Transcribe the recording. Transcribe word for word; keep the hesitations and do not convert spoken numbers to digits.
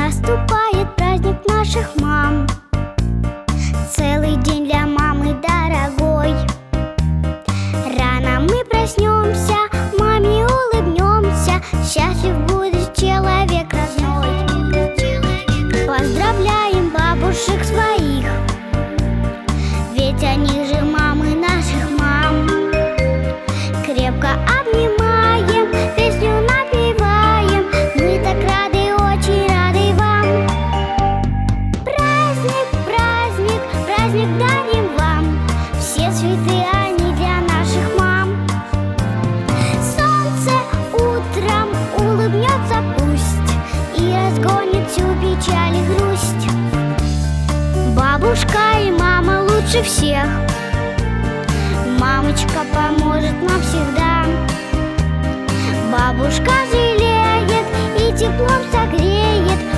Наступает праздник наших мам, целый день для мамы дорогой. Рано мы проснемся, маме улыбнемся, счастлив будет человек родной. Поздравляем бабушек своих, ведь они же мамы наших мам. Крепко обнимаем, песню напеваем, мы так рады, очень рады вам. Праздник, праздник, праздник дарим вам, все цветы они для наших мам. Солнце утром улыбнется пусть и разгонит всю печаль и грусть. Бабушка и мама лучше всех, мамочка поможет нам всегда. Бабушка жалеет и теплом согреет,